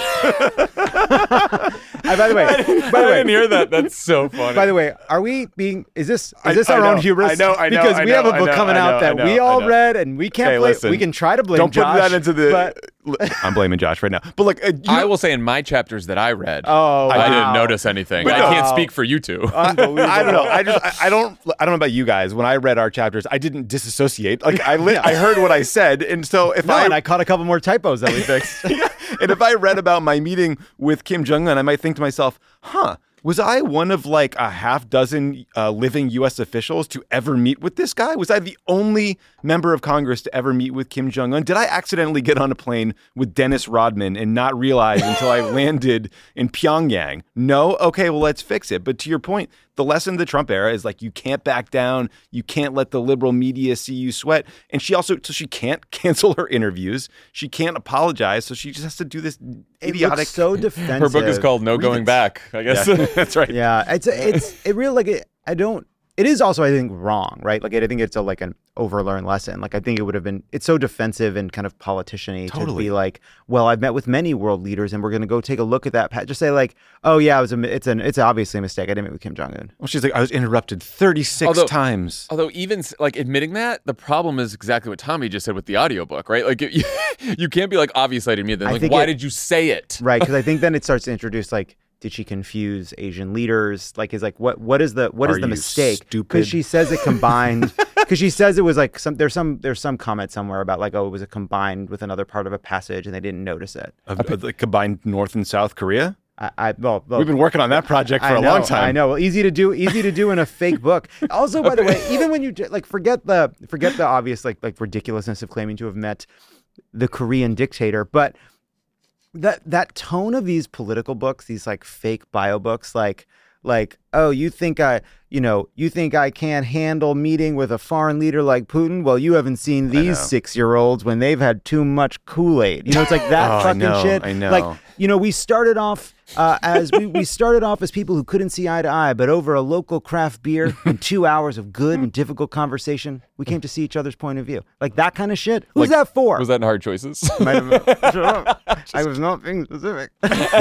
B: By the way,
A: I didn't hear that. That's so funny.
B: By the way, is this our own hubris?
C: I know.
B: Because we have a book coming out that we all read, and we can't blame.
C: Listen,
B: we can try to blame
C: don't
B: Josh.
C: Don't put that into the.
B: But,
C: I'm blaming Josh right now. But look,
A: I will say in my chapters that I read,
B: I
A: didn't notice anything. But I can't speak for you two.
C: I don't know. I don't know about you guys. When I read our chapters, I didn't disassociate. Like I heard what I said, and so and
B: I caught a couple more typos that we fixed.
C: And if I read about my meeting with Kim Jong-un, I might think to myself, was I one of like a half dozen living U.S. officials to ever meet with this guy? Was I the only member of Congress to ever meet with Kim Jong-un? Did I accidentally get on a plane with Dennis Rodman and not realize until I landed in Pyongyang? No? Okay, well, let's fix it. But to your point, the lesson of the Trump era is like you can't back down. You can't let the liberal media see you sweat. And she can't cancel her interviews. She can't apologize. So she just has to do this idiotic.
B: It's so defensive.
A: Her book is called No Going Back, I guess.
C: Yeah, that's right.
B: Yeah, it is also, I think, wrong, right? Like, I think it's like an overlearned lesson. Like, I think it would have been, it's so defensive and kind of politician-y to be like, well, I've met with many world leaders and we're going to go take a look at that. Just say like, oh yeah, it's obviously a mistake. I didn't meet with Kim Jong-un.
C: Well, she's like, I was interrupted 36 times.
A: Although even like admitting that, the problem is exactly what Tommy just said with the audiobook, right? Like you can't be like, obviously I didn't meet them. Like, why did you say it?
B: Right, because I think then it starts to introduce like, did she confuse Asian leaders? Like, is like what is the mistake? Because she says it combined. Because she says it was like there's some comment somewhere about like, oh, it was a combined with another part of a passage and they didn't notice it.
C: Like combined North and South Korea.
B: Well,
C: we've been working on that project for a long time.
B: I know. Well, easy to do in a fake book. Also, by the way, even when you like forget the obvious like ridiculousness of claiming to have met the Korean dictator, but that tone of these political books, these like fake bio books, like, oh, you think I can't handle meeting with a foreign leader like Putin? Well, you haven't seen these 6-year-olds when they've had too much Kool-Aid. It's like that fucking shit.
C: I know.
B: Like, we started off as people who couldn't see eye to eye, but over a local craft beer and 2 hours of good and difficult conversation, we came to see each other's point of view. Like that kind of shit. Who's that for?
A: Was that in Hard Choices?
B: Shut up. I was not being specific.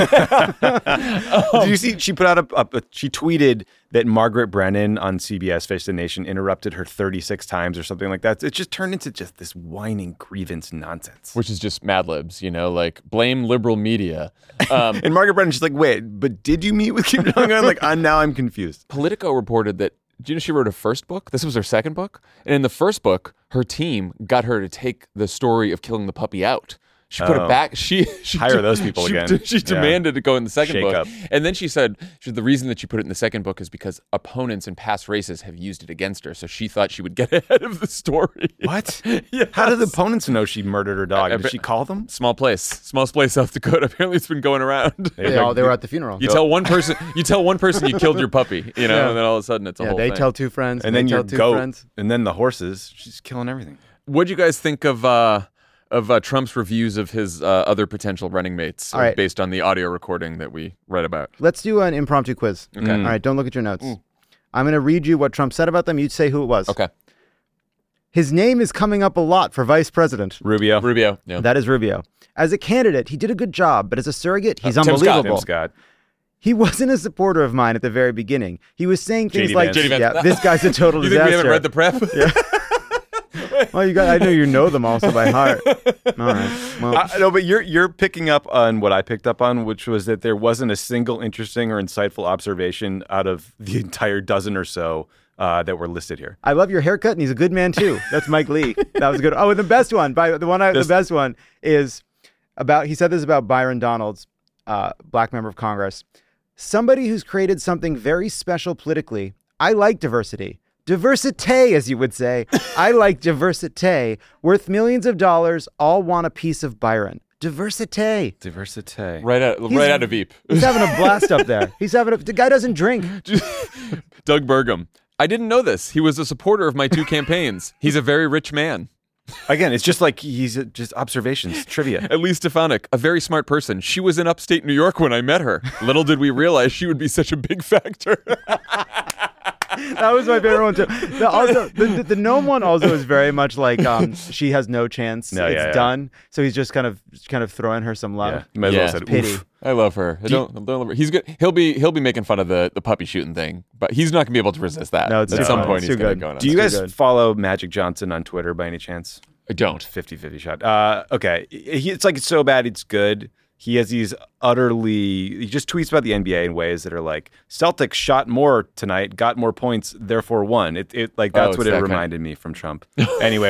C: Did you see? She put out she tweeted that Margaret Brennan on CBS Face the Nation interrupted her 36 times or something like that. It just turned into just this whining grievance nonsense.
A: Which is just Mad Libs, like blame liberal media.
C: And Margaret Brennan, she's like, wait, but did you meet with Kim Jong-un? Like, now I'm confused.
A: Politico reported that, she wrote a first book? This was her second book? And in the first book, her team got her to take the story of killing the puppy out. She put it back. She
C: hire those people again.
A: She demanded to go in the second book.
C: Up.
A: And then she said the reason that she put it in the second book is because opponents in past races have used it against her. So she thought she would get ahead of the story.
C: What?
A: Yes.
C: How did the opponents know she murdered her dog? Did she call them?
A: Small place, South Dakota. Apparently it's been going around.
B: They were at the funeral.
A: You tell one person you killed your puppy, and then all of a sudden it's a whole thing.
B: They tell two friends.
C: And then your goat.
B: Friends.
C: And then the horses. She's killing everything.
A: What'd you guys think of Trump's reviews of his other potential running mates based on the audio recording that we read about?
B: Let's do an impromptu quiz.
A: Okay.
B: All right, don't look at your notes. I'm going to read you what Trump said about them. You say who it was.
A: Okay.
B: His name is coming up a lot for vice president.
C: Rubio.
A: Yeah.
B: That is Rubio. As a candidate, he did a good job, but as a surrogate, he's
A: Tim Scott.
B: unbelievable.
C: Tim Scott.
B: He wasn't a supporter of mine at the very beginning. He was saying things
C: JD
B: like,
C: Vance.
A: JD Vance.
B: yeah, this guy's a total
A: You
B: disaster.
A: think we haven't read the prep?
B: Well, I know you know them also by heart. All right. Well,
C: No, but you're picking up on what I picked up on, which was that there wasn't a single interesting or insightful observation out of the entire dozen or so that were listed here.
B: I love your haircut, and he's a good man too. That's Mike Lee. That was good. Oh, and the best one, the best one is about. He said this about Byron Donalds, black member of Congress. Somebody who's created something very special politically. I like diversity. Diversité, as you would say. I like diversité. Worth millions of dollars, all want a piece of Byron. Diversité.
C: Diversité.
A: Right out of Veep.
B: He's having a blast up there. The guy doesn't drink.
A: Doug Burgum. I didn't know this. He was a supporter of my 2 campaigns. He's a very rich man.
C: Again, it's just like he's just observations, trivia.
A: Elise Stefanik, a very smart person. She was in upstate New York when I met her. Little did we realize she would be such a big factor.
B: That was my favorite one too. The gnome one also is very much like she has no chance. It's done. So he's just kind of throwing her some love.
C: Yeah, you might as well said
B: pity.
C: oof.
A: I love her. Don't he's good. He'll be making fun of the puppy shooting thing, but he's not gonna be able to resist that.
B: No, it's
A: at
B: too
A: some
B: good.
A: point
B: It's
A: he's
B: too
A: gonna
B: good.
A: go nuts.
C: Do you guys
B: good.
C: follow Magic Johnson on Twitter by any chance?
A: I don't.
C: 50-50 shot. Okay. It's like it's so bad it's good. He has these he just tweets about the NBA in ways that are like, Celtics shot more tonight, got more points, therefore won. That's what it reminded me from Trump. Anyway,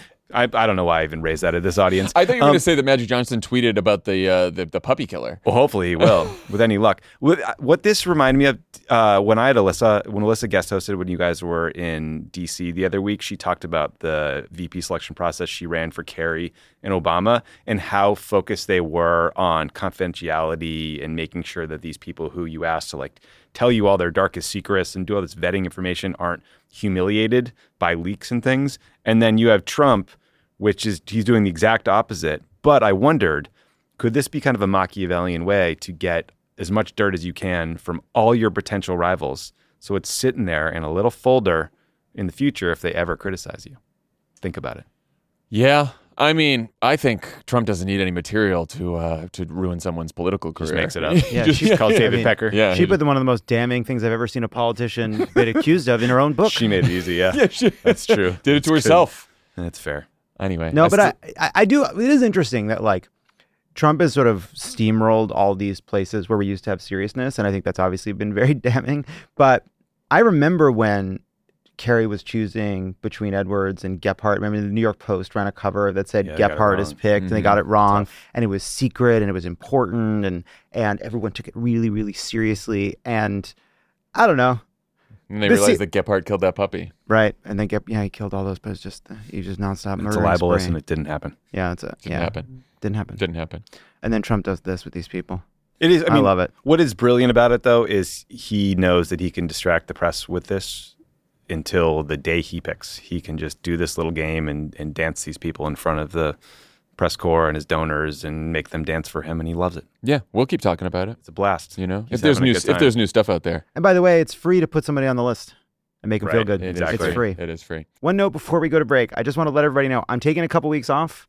C: I don't know why I even raised that at this audience.
A: I thought you were going to say that Magic Johnson tweeted about the puppy killer.
C: Well, hopefully he will, with any luck. What this reminded me of, when Alyssa guest hosted when you guys were in D.C. the other week, she talked about the VP selection process she ran for Kerry and Obama and how focused they were on confidentiality and making sure that these people who you asked to like tell you all their darkest secrets and do all this vetting information aren't humiliated by leaks and things. And then you have Trump, he's doing the exact opposite. But I wondered, could this be kind of a Machiavellian way to get as much dirt as you can from all your potential rivals, so it's sitting there in a little folder in the future if they ever criticize you? Think about it.
A: Yeah. I mean, I think Trump doesn't need any material to ruin someone's political career.
C: Just makes it up.
B: Yeah,
C: She's called David Pecker.
A: Yeah,
B: she put one of the most damning things I've ever seen a politician been accused of in her own book.
C: She made it easy, yeah.
A: Yeah,
C: that's true.
A: Did it to herself.
C: That's fair.
A: Anyway.
B: No, but I do. It is interesting that like Trump has sort of steamrolled all these places where we used to have seriousness, and I think that's obviously been very damning. But I remember when Kerry was choosing between Edwards and Gephardt. Remember the New York Post ran a cover that said Gephardt is picked, and they got it wrong, and it was secret, and it was important, and everyone took it really, really seriously. And I don't know.
A: And they realized that Gephardt killed that puppy.
B: Right. And then he killed all those, but he just nonstop murdering.
C: It's a libelous, and it didn't happen.
B: Yeah,
A: Didn't happen.
B: Didn't happen. And then Trump does this with these people.
C: It is. I mean,
B: love it.
C: What is brilliant about it, though, is he knows that he can distract the press with this until the day he picks. He can just do this little game and dance these people in front of the press corps and his donors and make them dance for him, and he loves it.
A: Yeah, we'll keep talking about it.
C: It's a blast.
A: You know,
C: He's
A: if there's
C: having a good time.
A: if there's new stuff out there.
B: And by the way, it's free to put somebody on the list and make them feel good.
C: Exactly.
B: It's free.
A: It is free.
B: One note before we go to break, I just want to let everybody know I'm taking a couple weeks off,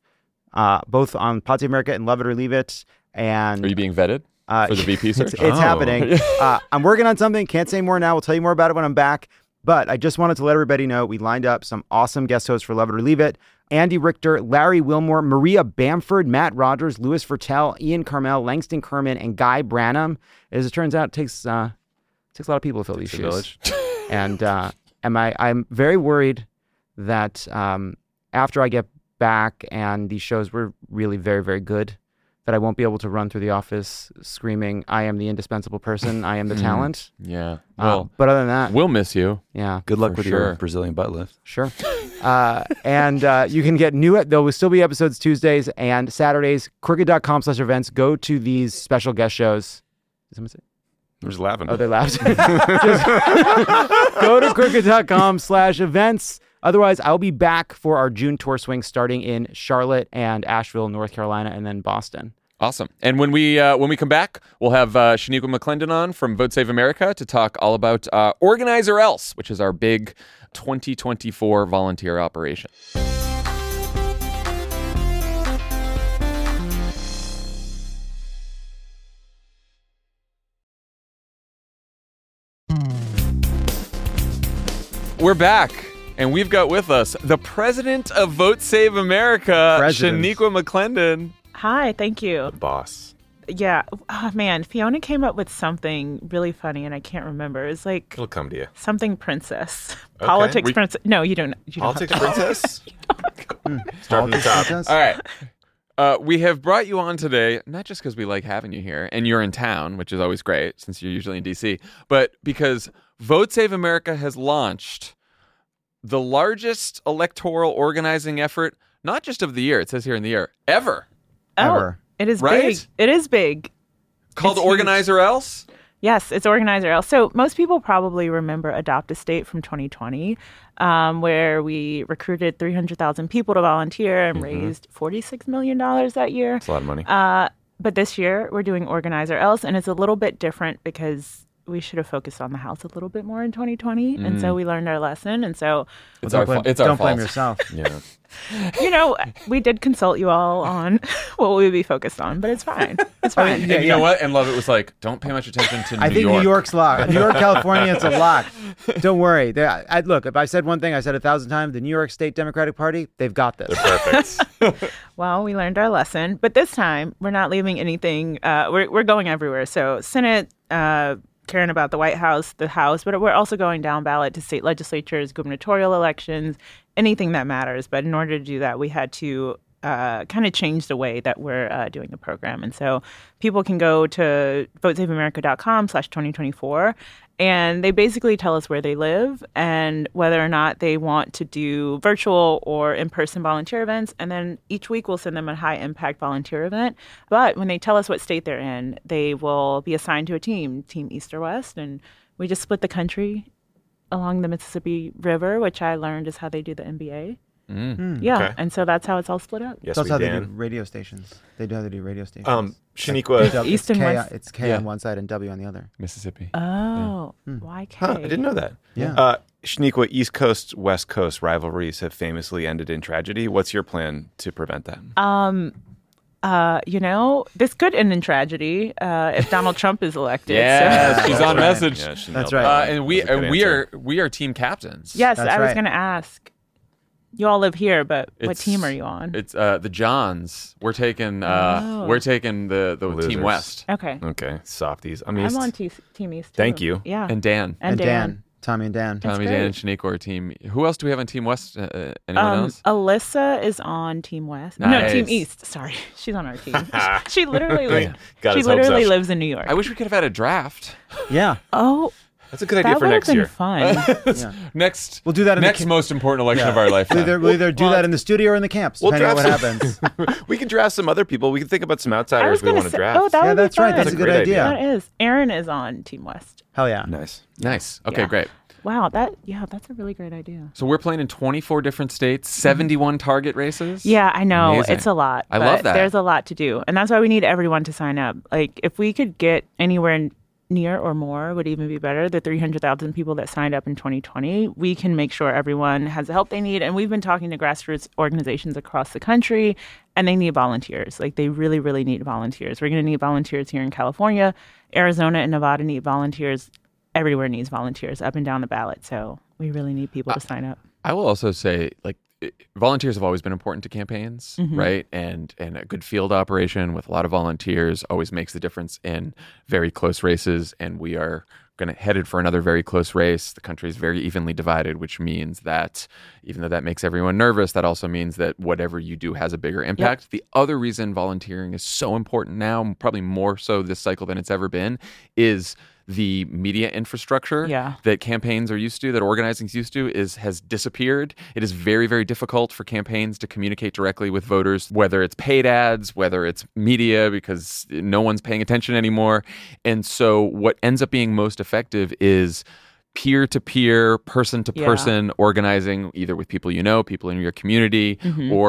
B: both on Pod Save America and Love It or Leave It. And
A: are you being vetted for the VP search?
B: It's happening. I'm working on something. Can't say more now. We'll tell you more about it when I'm back. But I just wanted to let everybody know we lined up some awesome guest hosts for Love It or Leave It. Andy Richter, Larry Wilmore, Maria Bamford, Matt Rogers, Louis Vertel, Ian Carmel, Langston Kerman, and Guy Branum. As it turns out, it takes a lot of people to fill these shoes. And I'm very worried that after I get back and these shows were really very, very good, that I won't be able to run through the office screaming, I am the indispensable person, I am the talent.
A: Yeah. Well,
B: but other than that,
A: we'll miss you.
B: Yeah.
C: Good luck
A: For
C: with
A: sure.
C: your Brazilian butt lift.
B: Sure. And you can get there will still be episodes Tuesdays and Saturdays. Crooked.com/events. Go to these special guest shows. Did someone say?
C: They're just laughing.
B: Oh, they laughed. Just go to crooked.com/events. Otherwise, I'll be back for our June tour swing starting in Charlotte and Asheville, North Carolina, and then Boston.
A: Awesome. And when we come back, we'll have Shaniqua McClendon on from Vote Save America to talk all about Organize or Else, which is our big 2024 volunteer operation. We're back, and we've got with us the president of Vote Save America, Shaniqua McClendon.
I: Hi, thank you.
C: Boss.
I: Yeah. Oh, man, Fiona came up with something really funny, and I can't remember. It's like
C: It'll come to you.
I: something princess.
C: Okay.
I: Politics princess. No, you don't.
C: Politics princess? Start from the top.
A: All right. We have brought you on today, not just because we like having you here, and you're in town, which is always great since you're usually in D.C., but because Vote Save America has launched the largest electoral organizing effort, not just of the year, it says here in the year, ever.
B: Ever.
I: It is
A: Right?
I: big. It is big.
A: Called
I: It's
A: Organize or Else?
I: Yes, it's Organize or Else. So most people probably remember Adopt a State from 2020, where we recruited 300,000 people to volunteer and raised $46 million that year.
C: It's a lot of money.
I: But this year we're doing Organize or Else, and it's a little bit different because we should have focused on the House a little bit more in 2020, and so we learned our lesson. And so
A: It's our fault. It's our
B: Don't
A: fault.
B: blame yourself.
C: Yeah.
I: we did consult you all on what we would be focused on, but it's fine. It's fine.
A: And you know what? And Lovett was like, don't pay much attention to New
B: I think
A: York.
B: New York's locked. New York, California, it's a lock. Don't worry. Look, if I said one thing, I said 1,000 times, the New York State Democratic Party, they've got this.
C: Perfect.
I: Well, we learned our lesson, but this time we're not leaving anything. We're going everywhere. So Senate, caring about the White House, the House, but we're also going down ballot to state legislatures, gubernatorial elections, anything that matters. But in order to do that, we had to kind of change the way that we're doing the program. And so people can go to votesaveamerica.com/2024, and they basically tell us where they live and whether or not they want to do virtual or in-person volunteer events. And then each week we'll send them a high-impact volunteer event. But when they tell us what state they're in, they will be assigned to a team East or West. And we just split the country along the Mississippi River, which I learned is how they do the NBA. Yeah,
C: Okay.
I: and so that's how it's all split up.
C: Yes,
B: That's how
C: we
B: they do
C: Dan.
B: radio stations. They do how they do radio stations.
C: Shaniqua.
I: East and West.
B: It's K on one side and W on the other.
A: Mississippi.
I: Oh, why K?
C: Huh, I didn't know that.
B: Yeah.
C: Shaniqua, East Coast, West Coast rivalries have famously ended in tragedy. What's your plan to prevent that?
I: This could end in tragedy if Donald Trump is elected.
A: Yeah,
I: So.
A: she's on
B: right.
A: message.
C: Yeah, she
B: That's
C: nailed
B: right.
C: that.
A: And we
C: That's a good
A: we
C: answer.
A: are team captains.
I: Yes,
B: That's
I: I was
B: right.
I: going to ask. You all live here, but what
A: It's-
I: team are you on?
A: It's the Johns. We're taking the
C: Losers.
A: Team West.
I: Okay.
C: Okay, softies. I'm
I: I'm
C: East.
I: on Team East.
C: Thank
I: too.
C: you.
I: Yeah.
A: And Dan.
I: And Dan.
B: Tommy and Dan.
A: Tommy,
I: great.
A: Dan, and Shaniqua are team. Who else do we have on Team West? Anyone else?
I: Alyssa is on Team West. No,
A: Nice.
I: Team East. Sorry, she's on our team. she literally
C: Got
I: she
C: his hopes
I: literally
C: up.
I: lives in New York.
A: I wish we could have had a draft.
B: Yeah.
I: Oh,
C: That's a good idea
I: that
C: for
I: would have
C: next
I: been
C: year.
I: fun.
A: Next,
B: We'll do that in the
A: next most important election of our
B: We'll
A: lifetime.
B: either do that in the studio or in the camps,
C: We'll
B: depending on what
C: draft
B: happens.
C: We can draft some other people. We can think about some
I: I
C: outsiders
I: was
C: we
I: going
C: want
I: to
C: to
I: say,
C: draft.
I: oh, that
B: Yeah,
I: would be
B: that's right.
I: fun.
B: That's a
C: a
B: good
C: great
B: idea.
C: idea.
I: That is. Aaron is on Team West.
B: Hell yeah.
C: Nice.
A: Nice. Okay,
I: Yeah.
A: great.
I: Wow, that's a really great idea.
A: So we're playing in 24 different states, 71 target races.
I: Yeah, I know.
A: Amazing.
I: It's a lot.
A: I
I: but
A: love that.
I: There's a lot to do. And that's why we need everyone to sign up. Like, if we could get anywhere near or more would even be better. The 300,000 people that signed up in 2020, we can make sure everyone has the help they need. And we've been talking to grassroots organizations across the country, and they need volunteers. Like, they really, really need volunteers. We're going to need volunteers here in California. Arizona and Nevada need volunteers. Everywhere needs volunteers up and down the ballot. So we really need people to sign up.
A: I will also say, like, volunteers have always been important to campaigns, right? And a good field operation with a lot of volunteers always makes the difference in very close races. And we are headed for another very close race. The country is very evenly divided, which means that even though that makes everyone nervous, that also means that whatever you do has a bigger impact. The other reason volunteering is so important now, probably more so this cycle than it's ever been, is the media infrastructure that campaigns are used to, that organizing is used to, has disappeared. It is very, very difficult for campaigns to communicate directly with voters, whether it's paid ads, whether it's media, because no one's paying attention anymore. And so what ends up being most effective is peer-to-peer, person-to-person organizing, either with people you know, people in your community, or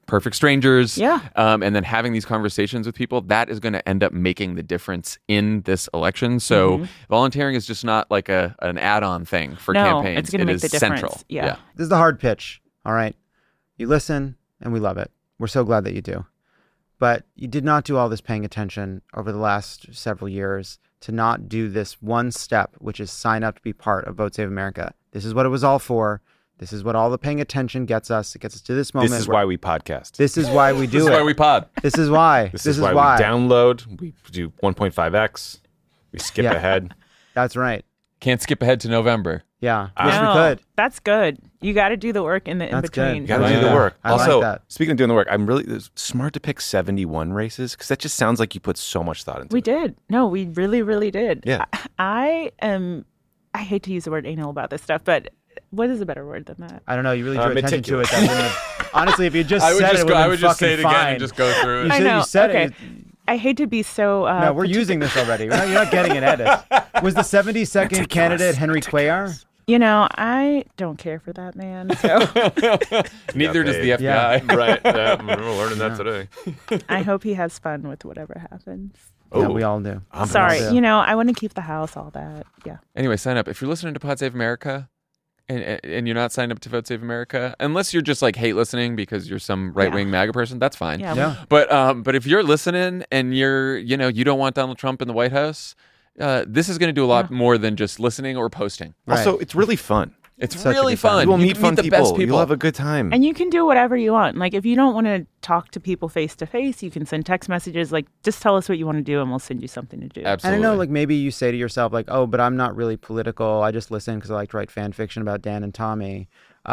A: perfect strangers.
I: Yeah.
A: And then having these conversations with people, that is going to end up making the difference in this election. So volunteering is just not like an add-on thing for campaigns.
I: It's going to make the difference.
A: Central.
I: Yeah.
B: This is the hard pitch. All right. You listen and we love it. We're so glad that you do. But you did not do all this paying attention over the last several years to not do this one step, which is sign up to be part of Vote Save America. This is what it was all for. This is what all the paying attention gets us. It gets us to this moment.
C: This is why we podcast.
B: This is why we do
A: This is why we pod.
B: This is why.
C: This is why we download. We do 1.5x. We skip ahead.
B: That's right.
A: Can't skip ahead to November.
B: Yeah. Wish we
I: No,
B: could.
I: that's good. You got to do the work in the
B: That's
I: in-between.
B: good.
C: You got to do the work.
B: I like
C: Also,
B: that.
C: speaking of doing the work, I'm really it's smart to pick 71 races because that just sounds like you put so much thought into
I: We
C: it.
I: did. No, we really, really did.
C: Yeah.
I: I hate to use the word anal about this stuff, but what is a better word than that?
B: I don't know. You really drew attention to it.
C: meticulous.
B: That wouldn't have, honestly, if you just
A: I would
B: said
A: just
B: it,
A: go,
B: would
A: I would just say it again
B: fine.
A: and just go through it.
I: I know.
B: You said
I: okay.
B: it.
I: I hate to be so.
B: No, we're using this already. You're not getting an edit. Was the 72nd candidate Henry Cuellar?
I: You know, I don't care for that man. So
A: Neither does the FBI.
B: Yeah.
C: Right. We're learning that today.
I: I hope he has fun with whatever happens.
B: Yeah, we all do.
I: Sorry,
B: all do.
I: you know, I want to keep the house, all that. Yeah.
A: Anyway, sign up. If you're listening to Pod Save America and you're not signed up to Vote Save America, unless you're just like hate listening because you're some right-wing MAGA person, that's fine.
I: Yeah.
B: Yeah.
A: But if you're listening and you don't want Donald Trump in the White House, this is going to do a lot more than just listening or posting.
B: Right.
C: Also, it's really fun.
A: It's
B: Such a
A: really
B: good time.
A: fun.
C: You will
A: You
C: meet
A: can
C: fun
A: the
C: people.
A: best people.
C: You'll have a good time.
I: And you can do whatever you want. Like, if you don't want to talk to people face to face, you can send text messages. Like, just tell us what you want to do and we'll send you something to do.
A: Absolutely.
B: And I know, like, maybe you say to yourself, like, oh, but I'm not really political. I just listen because I like to write fan fiction about Dan and Tommy.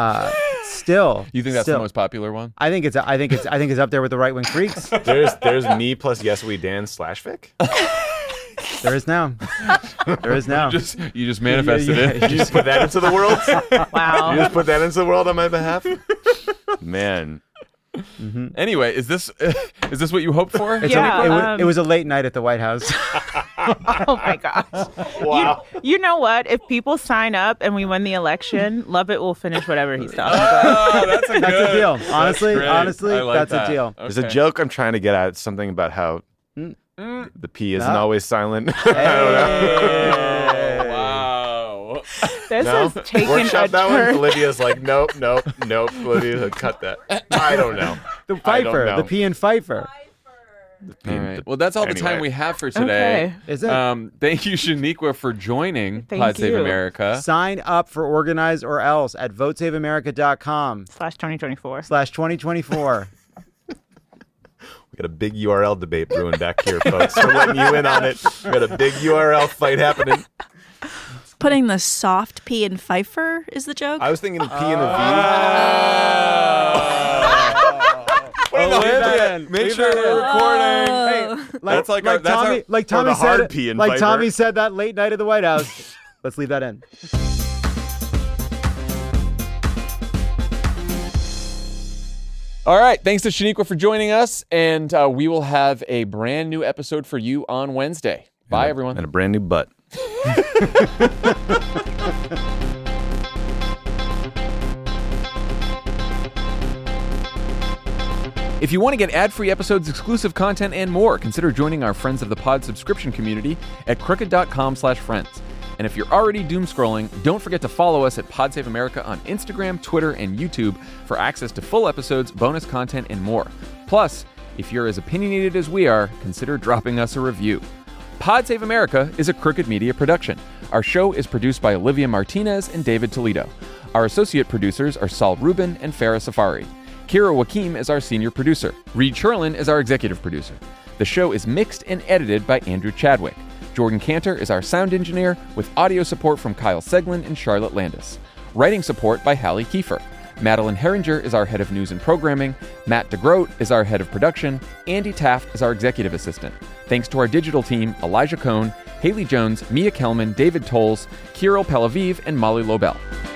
B: Still.
A: You think that's
B: still,
A: the most popular one?
B: I think it's up there with the right wing freaks.
C: There's me plus Yes We Dan /Vic.
B: There is now. There is now.
A: You just manifested it.
C: You just put that into the world?
I: Wow.
C: You just put that into the world on my behalf? Man.
A: Anyway, is this what you hoped for?
I: Yeah.
B: It was a late night at the White House.
I: Oh my gosh.
C: Wow.
I: You know what? If people sign up and we win the election, Lovett will finish whatever he's talking about.
A: Oh, that's a
B: That's a deal. Honestly,
A: great. I like
B: that's
A: that.
B: a deal.
C: There's a joke I'm trying to get at, something about how the P isn't always silent. I don't know.
A: Wow.
I: This
C: No?
I: has taken
C: Workshop
I: a
C: that one?
I: turn.
C: Olivia's like, nope. Olivia, cut that. I don't know.
B: The
C: I don't
B: Pfeiffer,
C: know.
B: the P in Pfeiffer.
A: All right. Well, that's all the time
C: Anyway.
A: we have for today.
I: Okay.
B: Is it?
A: Thank you, Shaniqua, for joining
I: Thank
A: Pod Save
I: you.
A: America.
B: Sign up for Organize or Else at votesaveamerica.com/2024.
C: We got a big URL debate brewing back here, folks. We're letting you in on it. We got a big URL fight happening.
J: Putting the soft P in Pfeiffer is the joke.
C: I was thinking the P and the V.
A: Olivia, make sure we're recording.
B: Hey,
A: That's like our- that's
B: Tommy,
A: our-
B: like Tommy
C: the
B: said,
C: hard P in
B: like
C: Pfeiffer.
B: Tommy said that late night at the White House. Let's leave that in.
A: All right. Thanks to Shaniqua for joining us. And we will have a brand new episode for you on Wednesday. Bye, everyone.
C: And a brand new butt.
A: If you want to get ad-free episodes, exclusive content, and more, consider joining our Friends of the Pod subscription community at crooked.com/friends. And if you're already doom scrolling, don't forget to follow us at Pod Save America on Instagram, Twitter, and YouTube for access to full episodes, bonus content, and more. Plus, if you're as opinionated as we are, consider dropping us a review. Pod Save America is a Crooked Media production. Our show is produced by Olivia Martinez and David Toledo. Our associate producers are Saul Rubin and Farah Safari. Kira Wakim is our senior producer. Reed Sherlin is our executive producer. The show is mixed and edited by Andrew Chadwick. Jordan Cantor is our sound engineer, with audio support from Kyle Seglin and Charlotte Landis. Writing support by Hallie Kiefer. Madeline Herringer is our head of news and programming. Matt DeGroat is our head of production. Andy Taft is our executive assistant. Thanks to our digital team, Elijah Cohn, Haley Jones, Mia Kelman, David Tolles, Kirill Pelaviv, and Molly Lobel.